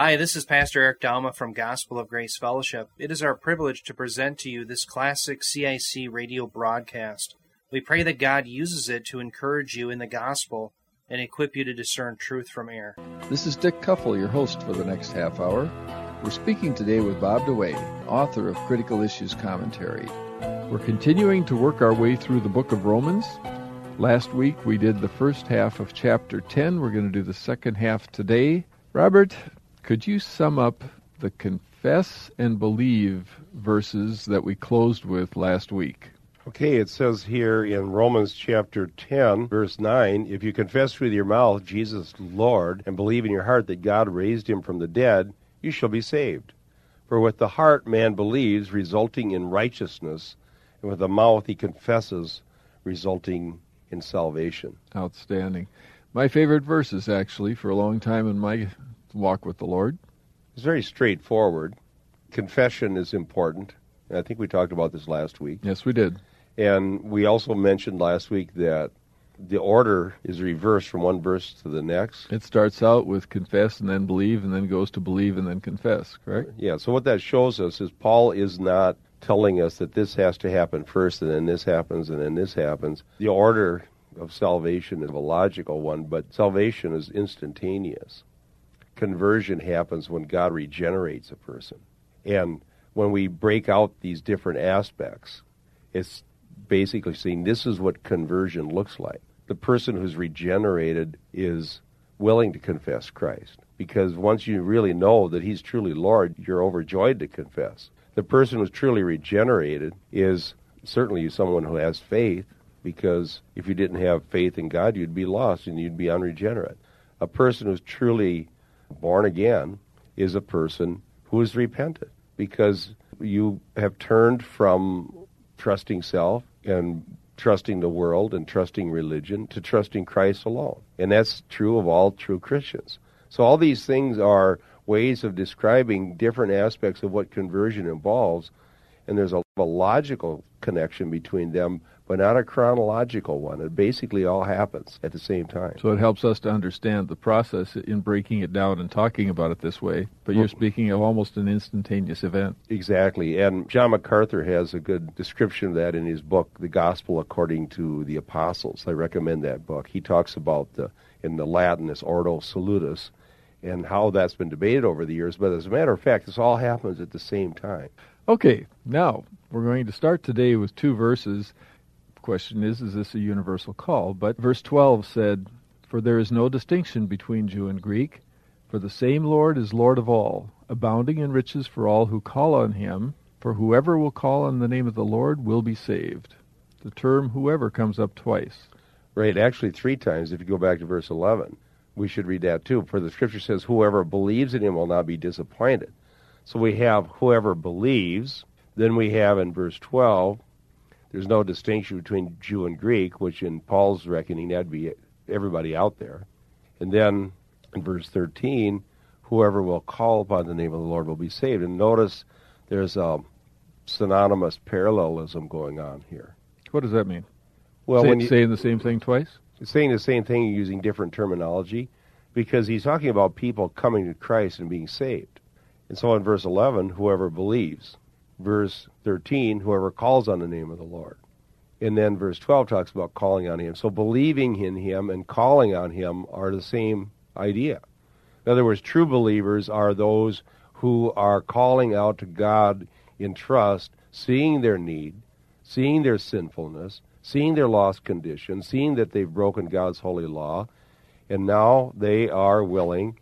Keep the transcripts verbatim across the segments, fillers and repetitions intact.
Hi, this is Pastor Eric Dalma from Gospel of Grace Fellowship. It is our privilege to present to you this classic C I C radio broadcast. We pray that God uses it to encourage you in the gospel and equip you to discern truth from error. This is Dick Kuffel, your host for the next half hour. We're speaking today with Bob DeWaay, author of Critical Issues Commentary. We're continuing to work our way through the book of Romans. Last week we did the first half of chapter ten. We're going to do the second half today. Robert, could you sum up the confess and believe verses that we closed with last week? Okay, it says here in Romans chapter ten, verse nine, if you confess with your mouth Jesus Lord and believe in your heart that God raised him from the dead, you shall be saved. For with the heart man believes, resulting in righteousness, and with the mouth he confesses, resulting in salvation. Outstanding. My favorite verses, actually, for a long time in my walk with the Lord. It's very straightforward. Confession is important. And I think we talked about this last week. Yes, we did. And we also mentioned last week that the order is reversed from one verse to the next. It starts out with confess and then believe, and then goes to believe and then confess, correct? Yeah, so what that shows us is Paul is not telling us that this has to happen first, and then this happens, and then this happens. The order of salvation is a logical one, but salvation is instantaneous. Conversion happens when God regenerates a person. And when we break out these different aspects, it's basically saying this is what conversion looks like. The person who's regenerated is willing to confess Christ, because once you really know that he's truly Lord, you're overjoyed to confess. The person who's truly regenerated is certainly someone who has faith, because if you didn't have faith in God, you'd be lost and you'd be unregenerate. A person who's truly born again is a person who is repentant, because you have turned from trusting self and trusting the world and trusting religion to trusting Christ alone. And that's true of all true Christians. So all these things are ways of describing different aspects of what conversion involves, and there's a, a logical connection between them, but not a chronological one. It basically all happens at the same time. So it helps us to understand the process in breaking it down and talking about it this way, but you're speaking of almost an instantaneous event. Exactly, and John MacArthur has a good description of that in his book, The Gospel According to the Apostles. I recommend that book. He talks about, the, in the Latin, this Ordo Salutis, and how that's been debated over the years, but as a matter of fact, this all happens at the same time. Okay, now we're going to start today with two verses. The question is, is this a universal call? But verse twelve said, for there is no distinction between Jew and Greek, for the same Lord is Lord of all, abounding in riches for all who call on him, for whoever will call on the name of the Lord will be saved. The term whoever comes up twice. Right, actually three times if you go back to verse eleven. We should read that too, for the scripture says, whoever believes in him will not be disappointed. So we have whoever believes. Then we have in verse twelve, there's no distinction between Jew and Greek, which in Paul's reckoning, that'd be everybody out there. And then in verse thirteen, whoever will call upon the name of the Lord will be saved. And notice there's a synonymous parallelism going on here. What does that mean? Well, Say, when you, saying the same thing twice? saying the same thing using different terminology, because he's talking about people coming to Christ and being saved. And so in verse eleven, whoever believes. Verse thirteen, whoever calls on the name of the Lord. And then verse twelve talks about calling on him. So believing in him and calling on him are the same idea. In other words, true believers are those who are calling out to God in trust, seeing their need, seeing their sinfulness, seeing their lost condition, seeing that they've broken God's holy law, and now they are willing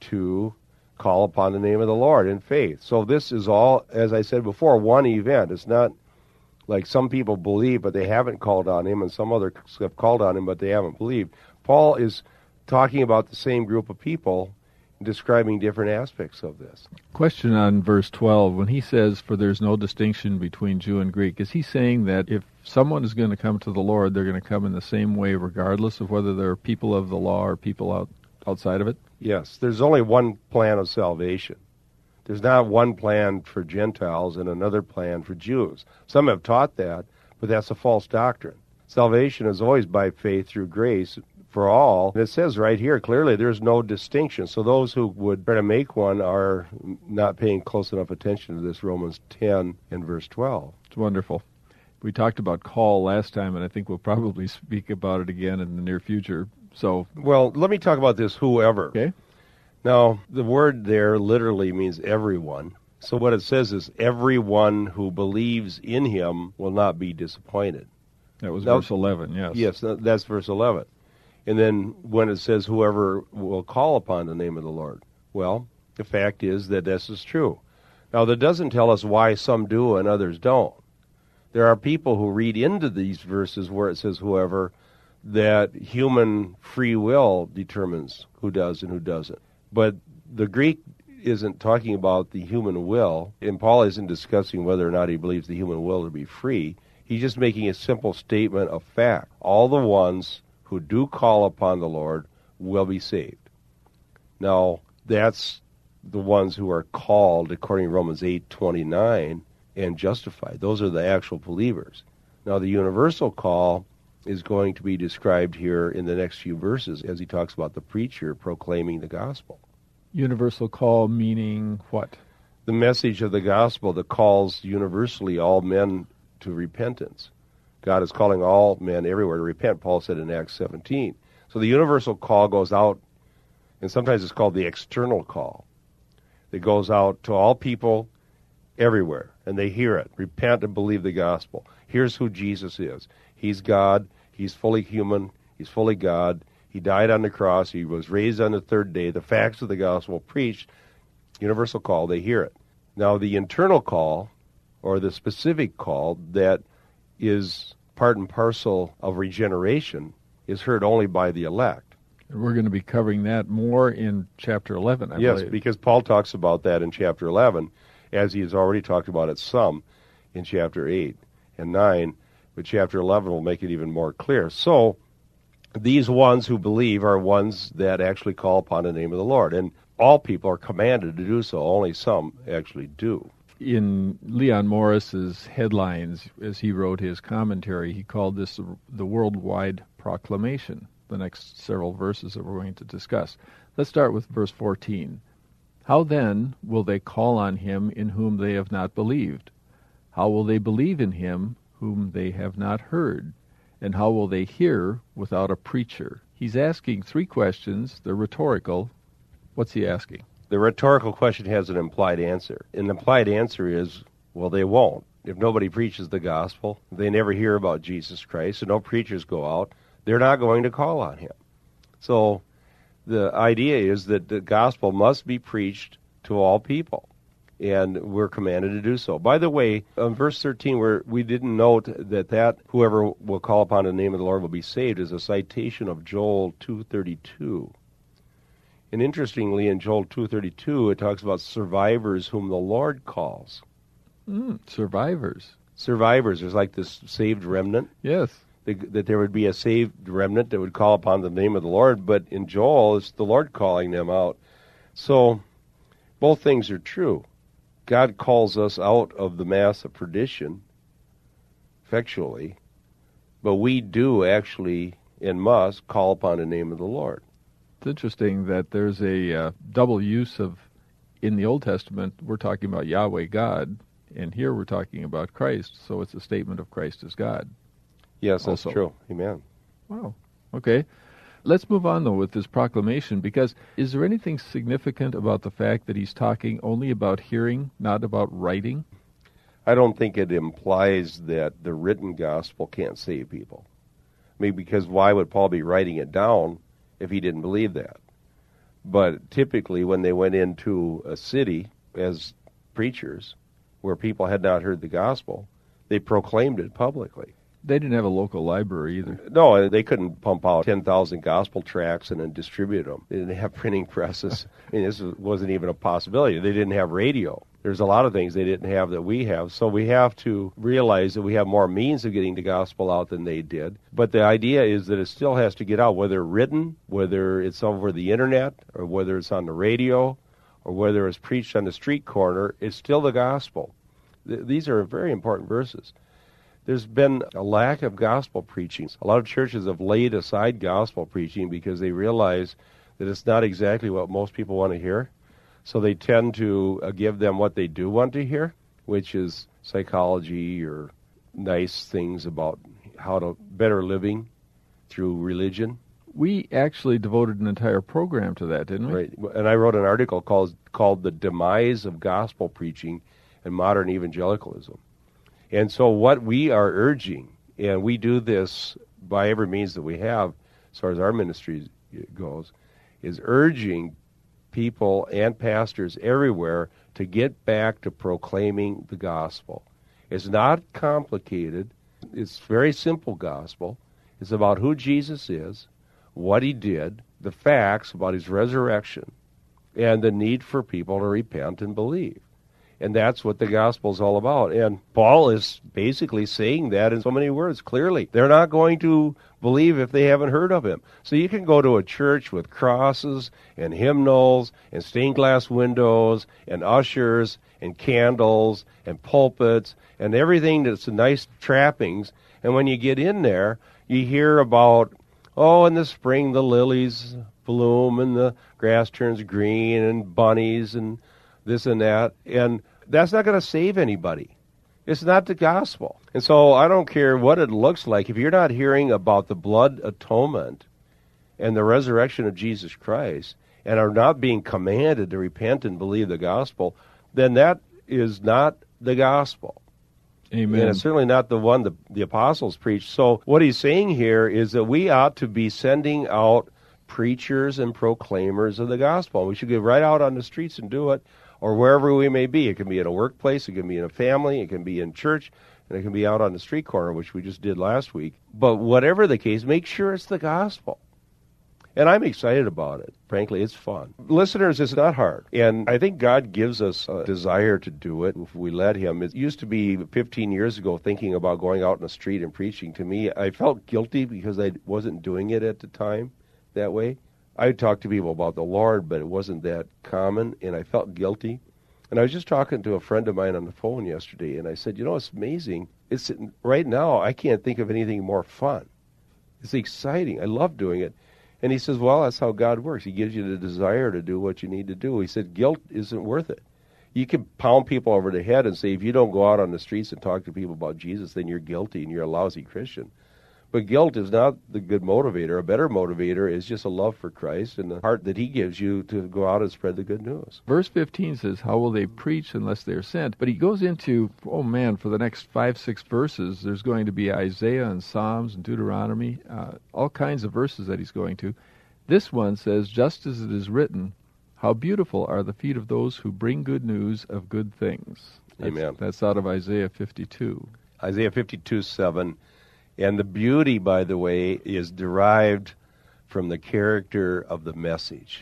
to call upon the name of the Lord in faith. So this is all, as I said before, one event. It's not like some people believe, but they haven't called on him, and some others have called on him, but they haven't believed. Paul is talking about the same group of people, describing different aspects of this. Question on verse twelve, when he says, for there's no distinction between Jew and Greek, is he saying that if someone is going to come to the Lord, they're going to come in the same way regardless of whether they're people of the law or people out, outside of it? Yes, there's only one plan of salvation. There's not one plan for Gentiles and another plan for Jews. Some have taught that, but that's a false doctrine. Salvation is always by faith through grace, for all. And it says right here clearly there's no distinction. So those who would try to make one are not paying close enough attention to this Romans ten and verse twelve. It's wonderful. We talked about call last time, and I think we'll probably speak about it again in the near future. So, well, let me talk about this whoever. Okay. Now, the word there literally means everyone. So what it says is everyone who believes in him will not be disappointed. That was now, verse eleven, yes. Yes, that's verse eleven. And then when it says whoever will call upon the name of the Lord, well, the fact is that this is true. Now, that doesn't tell us why some do and others don't. There are people who read into these verses where it says whoever, that human free will determines who does and who doesn't. But the Greek isn't talking about the human will, and Paul isn't discussing whether or not he believes the human will to be free. He's just making a simple statement of fact. All the ones who do call upon the Lord will be saved. Now, that's the ones who are called, according to Romans eight twenty-nine, and justified. Those are the actual believers. Now, the universal call is going to be described here in the next few verses as he talks about the preacher proclaiming the gospel. Universal call meaning what? The message of the gospel that calls universally all men to repentance. God is calling all men everywhere to repent, Paul said in Acts seventeen. So the universal call goes out, and sometimes it's called the external call. It goes out to all people everywhere, and they hear it. Repent and believe the gospel. Here's who Jesus is. He's God. He's fully human. He's fully God. He died on the cross. He was raised on the third day. The facts of the gospel preached. Universal call. They hear it. Now, the internal call, or the specific call that is part and parcel of regeneration, is heard only by the elect. And we're going to be covering that more in chapter eleven, I yes, believe. Because Paul talks about that in chapter eleven, as he has already talked about it some in chapter eight and nine, but chapter eleven will make it even more clear. So, these ones who believe are ones that actually call upon the name of the Lord, and all people are commanded to do so, only some actually do. In Leon Morris's headlines, as he wrote his commentary, he called this the, the worldwide proclamation, the next several verses that we're going to discuss. Let's start with verse fourteen. How then will they call on him in whom they have not believed? How will they believe in him whom they have not heard? And how will they hear without a preacher? He's asking three questions. They're rhetorical. What's he asking? The rhetorical question has an implied answer. An implied answer is, well, they won't. If nobody preaches the gospel, they never hear about Jesus Christ, and no preachers go out, they're not going to call on him. So the idea is that the gospel must be preached to all people, and we're commanded to do so. By the way, in verse thirteen, where we didn't note that that whoever will call upon the name of the Lord will be saved is a citation of Joel two thirty-two. And interestingly, in Joel two thirty-two, it talks about survivors whom the Lord calls. Mm, survivors. Survivors. There's like this saved remnant. Yes. That there would be a saved remnant that would call upon the name of the Lord. But in Joel, it's the Lord calling them out. So both things are true. God calls us out of the mass of perdition, effectually, but we do actually and must call upon the name of the Lord. It's interesting that there's a uh, double use of, in the Old Testament, we're talking about Yahweh God, and here we're talking about Christ, so it's a statement of Christ as God. Yes, that's also true. Amen. Wow. Okay. Let's move on, though, with this proclamation, because is there anything significant about the fact that he's talking only about hearing, not about writing? I don't think it implies that the written gospel can't save people. I mean, because why would Paul be writing it down if he didn't believe that? But typically when they went into a city as preachers where people had not heard the gospel, they proclaimed it publicly. They didn't have a local library either. No, they couldn't pump out ten thousand gospel tracts and then distribute them. They didn't have printing presses. I mean, this wasn't even a possibility. They didn't have radio. There's a lot of things they didn't have that we have. So we have to realize that we have more means of getting the gospel out than they did. But the idea is that it still has to get out, whether written, whether it's over the internet, or whether it's on the radio, or whether it's preached on the street corner. It's still the gospel. Th- these are very important verses. there's been a lack of gospel preaching. A lot of churches have laid aside gospel preaching because they realize that it's not exactly what most people want to hear. So they tend to uh, give them what they do want to hear, which is psychology or nice things about how to better living through religion. We actually devoted an entire program to that, didn't we? Right. And I wrote an article called called The Demise of Gospel Preaching and Modern Evangelicalism. And so what we are urging, and we do this by every means that we have, as far as our ministry goes, is urging people and pastors everywhere to get back to proclaiming the gospel. It's not complicated. It's very simple gospel. It's about who Jesus is, what he did, the facts about his resurrection, and the need for people to repent and believe. And that's what the gospel is all about. And Paul is basically saying that in so many words, clearly. They're not going to believe if they haven't heard of him. So you can go to a church with crosses and hymnals and stained glass windows and ushers and candles and pulpits and everything that's nice trappings. And when you get in there, you hear about, oh, in the spring the lilies bloom and the grass turns green and bunnies and this and that, and that's not going to save anybody. It's not the gospel. And so I don't care what it looks like. If you're not hearing about the blood atonement and the resurrection of Jesus Christ and are not being commanded to repent and believe the gospel, then that is not the gospel. Amen. And it's certainly not the one the, the apostles preached. So what he's saying here is that we ought to be sending out preachers and proclaimers of the gospel. We should get right out on the streets and do it, or wherever we may be. It can be in a workplace, it can be in a family, it can be in church, and it can be out on the street corner, which we just did last week. But whatever the case, make sure it's the gospel. And I'm excited about it. Frankly, it's fun. Listeners, it's not hard. And I think God gives us a desire to do it if we let him. It used to be fifteen years ago thinking about going out in the street and preaching. To me, I felt guilty because I wasn't doing it at the time that way. I talked to people about the Lord, but it wasn't that common, and I felt guilty. And I was just talking to a friend of mine on the phone yesterday, and I said, you know, it's amazing. It's right now, I can't think of anything more fun. It's exciting. I love doing it. And he says, well, that's how God works. He gives you the desire to do what you need to do. He said, guilt isn't worth it. You can pound people over the head and say, if you don't go out on the streets and talk to people about Jesus, then you're guilty and you're a lousy Christian. But guilt is not the good motivator. A better motivator is just a love for Christ and the heart that he gives you to go out and spread the good news. Verse fifteen says, how will they preach unless they are sent? But he goes into, oh man, for the next five, six verses, there's going to be Isaiah and Psalms and Deuteronomy, uh, all kinds of verses that he's going to. This one says, just as it is written, how beautiful are the feet of those who bring good news of good things. That's, Amen. That's out of Isaiah fifty-two. Isaiah fifty-two seven. And the beauty, by the way, is derived from the character of the message.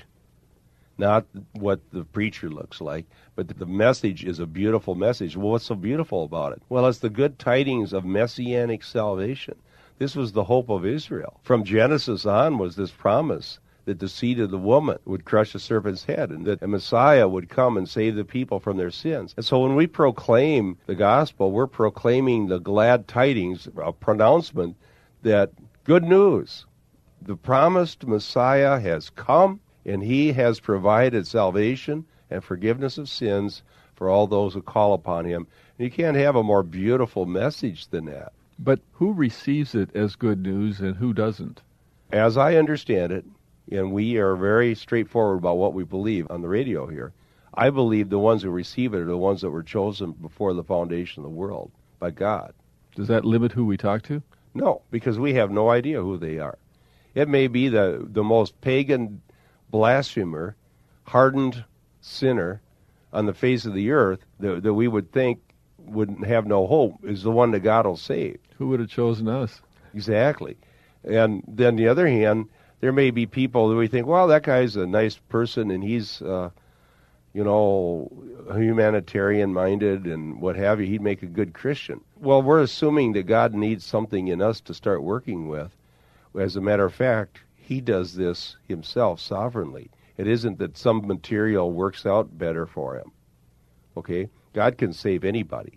Not what the preacher looks like, but the message is a beautiful message. Well, what's so beautiful about it? Well, it's the good tidings of messianic salvation. This was the hope of Israel. From Genesis on was this promise that the seed of the woman would crush the serpent's head and that a Messiah would come and save the people from their sins. And so when we proclaim the gospel, we're proclaiming the glad tidings, a pronouncement that good news, the promised Messiah has come and he has provided salvation and forgiveness of sins for all those who call upon him. And you can't have a more beautiful message than that. But who receives it as good news and who doesn't? As I understand it, and we are very straightforward about what we believe on the radio here, I believe the ones who receive it are the ones that were chosen before the foundation of the world by God. Does that limit who we talk to? No, because we have no idea who they are. It may be the, the most pagan blasphemer, hardened sinner on the face of the earth that, that we would think would have no hope is the one that God will save. Who would have chosen us? Exactly. And then the other hand, there may be people that we think, well, that guy's a nice person and he's, uh, you know, humanitarian-minded and what have you. He'd make a good Christian. Well, we're assuming that God needs something in us to start working with. As a matter of fact, he does this himself sovereignly. It isn't that some material works out better for him. Okay? God can save anybody.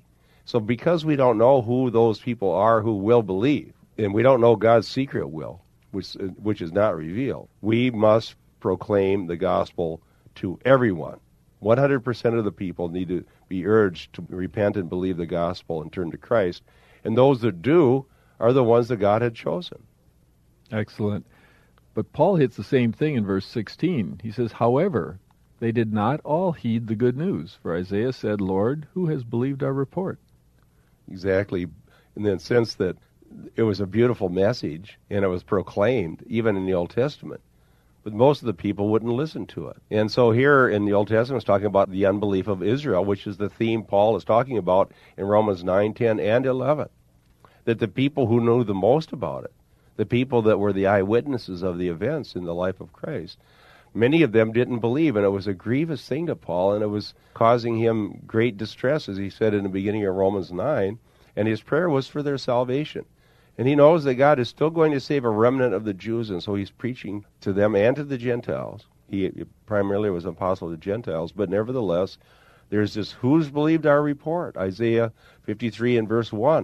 So because we don't know who those people are who will believe, and we don't know God's secret will, which which is not revealed, we must proclaim the gospel to everyone. one hundred percent of the people need to be urged to repent and believe the gospel and turn to Christ. And those that do are the ones that God had chosen. Excellent. But Paul hits the same thing in verse sixteen. He says, however, they did not all heed the good news. For Isaiah said, Lord, who has believed our report? Exactly. In the sense that it was a beautiful message, and it was proclaimed, even in the Old Testament. But most of the people wouldn't listen to it. And so here in the Old Testament, it's talking about the unbelief of Israel, which is the theme Paul is talking about in Romans nine, ten, and eleven. That the people who knew the most about it, the people that were the eyewitnesses of the events in the life of Christ, many of them didn't believe, and it was a grievous thing to Paul, and it was causing him great distress, as he said in the beginning of Romans nine, and his prayer was for their salvation. And he knows that God is still going to save a remnant of the Jews, and so he's preaching to them and to the Gentiles. He primarily was an apostle to Gentiles, but nevertheless, there's this, who's believed our report? Isaiah fifty-three and verse one.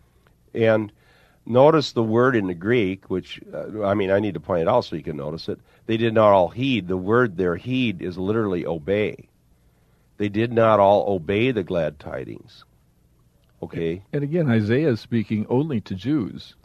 And notice the word in the Greek, which, uh, I mean, I need to point it out so you can notice it. They did not all heed. The word there, heed, is literally obey. They did not all obey the glad tidings. Okay. And again, Isaiah is speaking only to Jews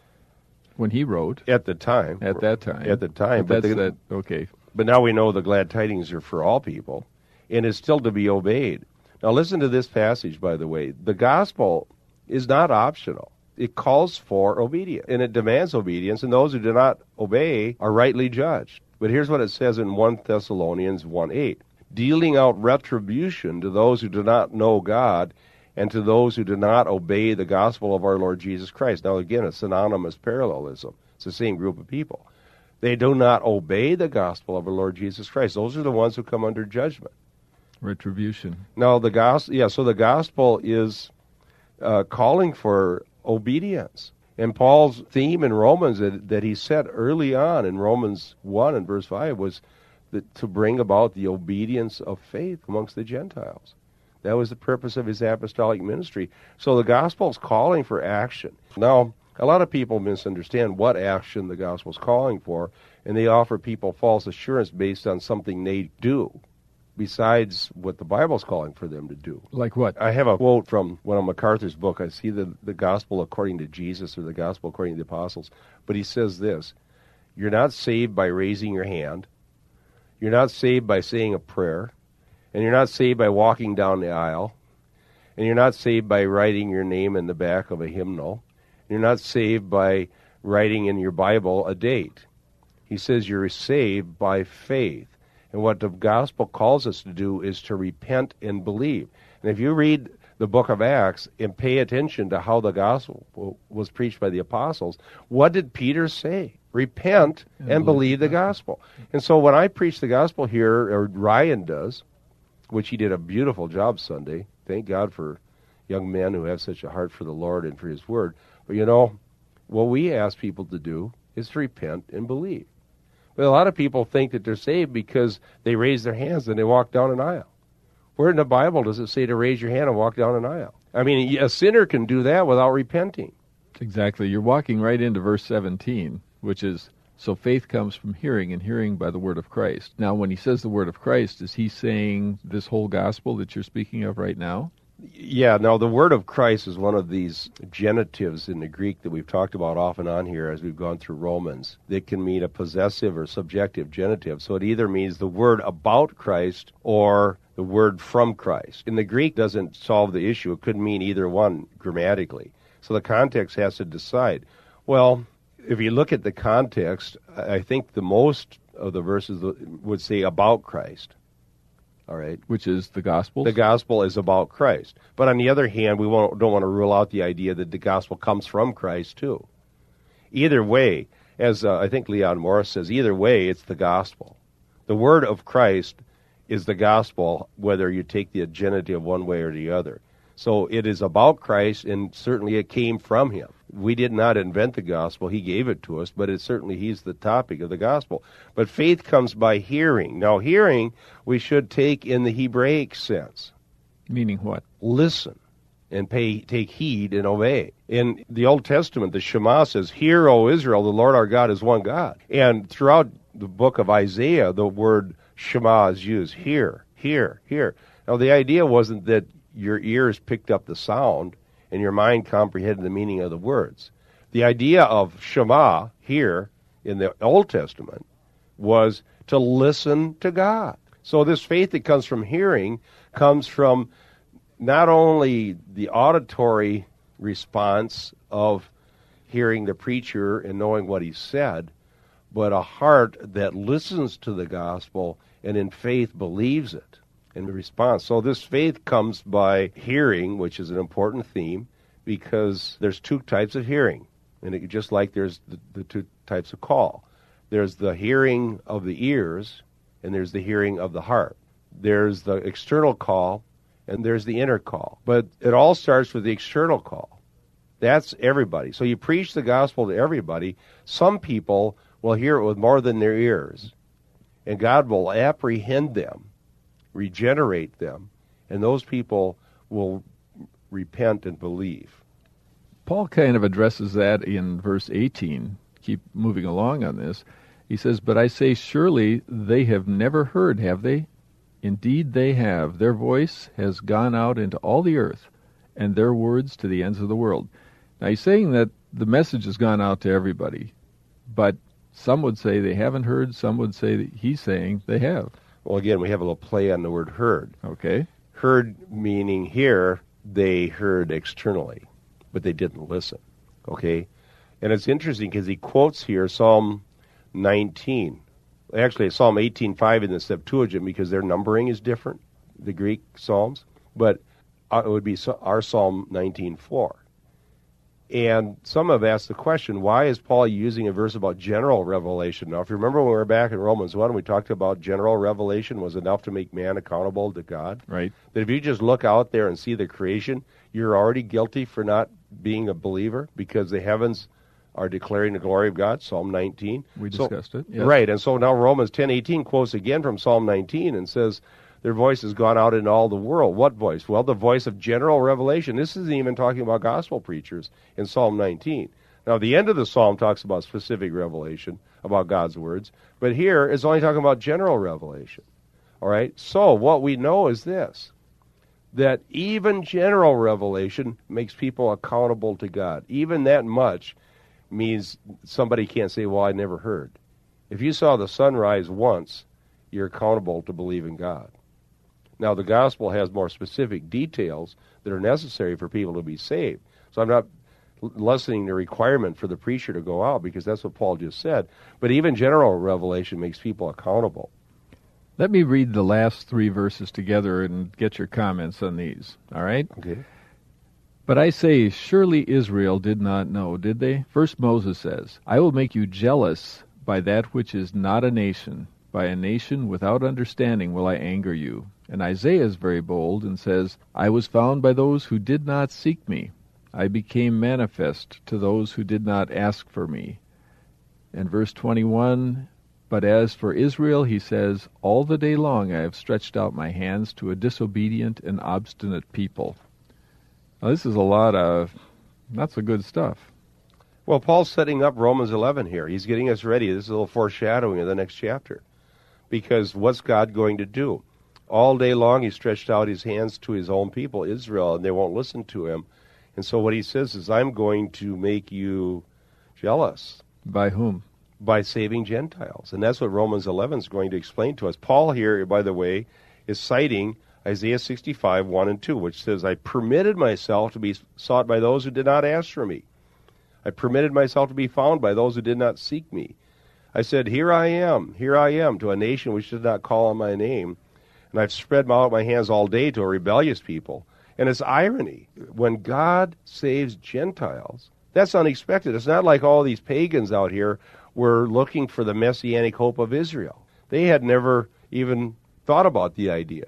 when he wrote. At the time. At that time. At the time. But, but that's the, that, okay. But now we know the glad tidings are for all people, and is still to be obeyed. Now listen to this passage, by the way. The gospel is not optional. It calls for obedience, and it demands obedience, and those who do not obey are rightly judged. But here's what it says in First Thessalonians one eight. Dealing out retribution to those who do not know God and to those who do not obey the gospel of our Lord Jesus Christ. Now again, it's synonymous parallelism. It's the same group of people. They do not obey the gospel of our Lord Jesus Christ. Those are the ones who come under judgment. Retribution. Now the gospel, yeah, so the gospel is uh, calling for obedience. And Paul's theme in Romans that, that he set early on in Romans one and verse five was that to bring about the obedience of faith amongst the Gentiles. That was the purpose of his apostolic ministry. So the gospel is calling for action. Now, a lot of people misunderstand what action the gospel is calling for, and they offer people false assurance based on something they do, besides what the Bible's calling for them to do. Like what? I have a quote from one of MacArthur's book. I see the, the gospel according to Jesus, or the gospel according to the apostles. But he says this: you're not saved by raising your hand. You're not saved by saying a prayer. And you're not saved by walking down the aisle. And you're not saved by writing your name in the back of a hymnal. You're not saved by writing in your Bible a date. He says you're saved by faith. And what the gospel calls us to do is to repent and believe. And if you read the book of Acts and pay attention to how the gospel was preached by the apostles, what did Peter say? Repent and, and believe the gospel. And so when I preach the gospel here, or Ryan does, which he did a beautiful job Sunday. Thank God for young men who have such a heart for the Lord and for his word. But you know, what we ask people to do is to repent and believe. But a lot of people think that they're saved because they raise their hands and they walk down an aisle. Where in the Bible does it say to raise your hand and walk down an aisle? I mean, a sinner can do that without repenting. Exactly. You're walking right into verse seventeen, which is, so faith comes from hearing, and hearing by the word of Christ. Now, when he says the word of Christ, is he saying this whole gospel that you're speaking of right now? Yeah, now the word of Christ is one of these genitives in the Greek that we've talked about off and on here as we've gone through Romans. It can mean a possessive or subjective genitive. So it either means the word about Christ or the word from Christ. And the Greek doesn't solve the issue. It could mean either one grammatically. So the context has to decide. Well, if you look at the context, I think the most of the verses would say about Christ. All right. Which is the gospel? The gospel is about Christ. But on the other hand, we won't, don't want to rule out the idea that the gospel comes from Christ too. Either way, as uh, I think Leon Morris says, either way, it's the gospel. The word of Christ is the gospel, whether you take the genitive one way or the other. So it is about Christ, and certainly it came from him. We did not invent the gospel. He gave it to us, but it's certainly he's the topic of the gospel. But faith comes by hearing. Now, hearing we should take in the Hebraic sense. Meaning what? Listen. and pay, take heed and obey. In the Old Testament, the Shema says, "Hear, O Israel, the Lord our God is one God." And throughout the book of Isaiah, the word Shema is used. Hear, hear, hear. Now, the idea wasn't that your ears picked up the sound and your mind comprehended the meaning of the words. The idea of Shema, hear, in the Old Testament, was to listen to God. So this faith that comes from hearing comes from not only the auditory response of hearing the preacher and knowing what he said, but a heart that listens to the gospel and in faith believes it in response. So this faith comes by hearing, which is an important theme, because there's two types of hearing. And it, just like there's the, the two types of call. There's the hearing of the ears, and there's the hearing of the heart. There's the external call, and there's the inner call. But it all starts with the external call. That's everybody. So you preach the gospel to everybody. Some people will hear it with more than their ears, and God will apprehend them, regenerate them, and those people will repent and believe. Paul kind of addresses that in verse eighteen. Keep moving along on this. He says, "But I say, surely they have never heard, have they? Indeed they have. Their voice has gone out into all the earth, and their words to the ends of the world." Now he's saying that the message has gone out to everybody, but some would say they haven't heard, some would say that he's saying they have. Well, again, we have a little play on the word heard. Okay. Heard meaning here, they heard externally, but they didn't listen. Okay? And it's interesting because he quotes here Psalm nineteen. Actually, Psalm eighteen five in the Septuagint, because their numbering is different, the Greek Psalms. But it would be our Psalm nineteen four. And some have asked the question, why is Paul using a verse about general revelation? Now, if you remember when we were back in Romans one, we talked about general revelation was enough to make man accountable to God. Right. That if you just look out there and see the creation, you're already guilty for not being a believer because the heavens are declaring the glory of God, Psalm nineteen. We so, discussed it. Yes. Right, and so now Romans ten eighteen quotes again from Psalm nineteen and says, their voice has gone out in all the world. What voice? Well, the voice of general revelation. This isn't even talking about gospel preachers in Psalm nineteen. Now, the end of the psalm talks about specific revelation, about God's words, but here it's only talking about general revelation. All right? So what we know is this, that even general revelation makes people accountable to God. Even that much means somebody can't say, well, I never heard. If you saw the sun rise once, you're accountable to believe in God. Now, the gospel has more specific details that are necessary for people to be saved. So I'm not lessening the requirement for the preacher to go out, because that's what Paul just said. But even general revelation makes people accountable. Let me read the last three verses together and get your comments on these, all right? Okay. "But I say, surely Israel did not know, did they? First Moses says, I will make you jealous by that which is not a nation. By a nation without understanding will I anger you. And Isaiah is very bold and says, I was found by those who did not seek me. I became manifest to those who did not ask for me. And verse twenty-one, but as for Israel, he says, all the day long I have stretched out my hands to a disobedient and obstinate people. Now, this is a lot of not so good stuff. Well, Paul's setting up Romans eleven here. He's getting us ready. This is a little foreshadowing of the next chapter. Because what's God going to do? All day long he stretched out his hands to his own people, Israel, and they won't listen to him. And so what he says is, I'm going to make you jealous. By whom? By saving Gentiles. And that's what Romans eleven is going to explain to us. Paul here, by the way, is citing Isaiah sixty-five, one and two, which says, I permitted myself to be sought by those who did not ask for me. I permitted myself to be found by those who did not seek me. I said, here I am, here I am, to a nation which did not call on my name. And I've spread out my hands all day to a rebellious people. And it's irony. When God saves Gentiles, that's unexpected. It's not like all these pagans out here were looking for the messianic hope of Israel. They had never even thought about the idea.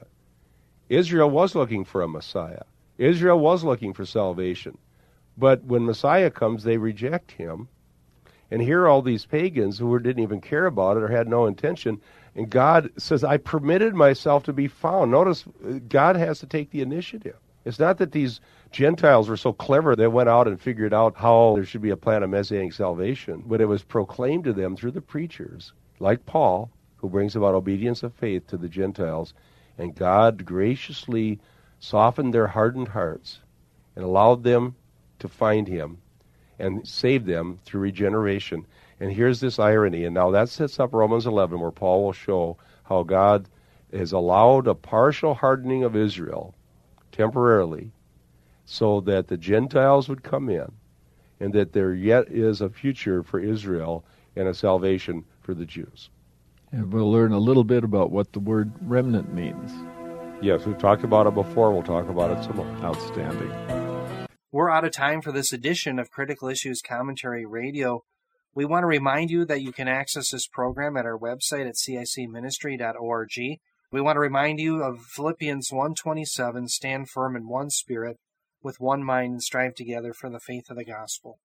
Israel was looking for a Messiah. Israel was looking for salvation. But when Messiah comes, they reject him. And here are all these pagans who didn't even care about it or had no intention. And God says, I permitted myself to be found. Notice, God has to take the initiative. It's not that these Gentiles were so clever they went out and figured out how there should be a plan of messianic salvation, but it was proclaimed to them through the preachers, like Paul, who brings about obedience of faith to the Gentiles, and God graciously softened their hardened hearts and allowed them to find him and save them through regeneration. And here's this irony, and now that sets up Romans eleven, where Paul will show how God has allowed a partial hardening of Israel temporarily so that the Gentiles would come in, and that there yet is a future for Israel and a salvation for the Jews. And we'll learn a little bit about what the word remnant means. Yes, we've talked about it before. We'll talk about it some more. Outstanding. We're out of time for this edition of Critical Issues Commentary Radio. We want to remind you that you can access this program at our website at c i c ministry dot org. We want to remind you of Philippians one twenty-seven, stand firm in one spirit, with one mind, and strive together for the faith of the gospel.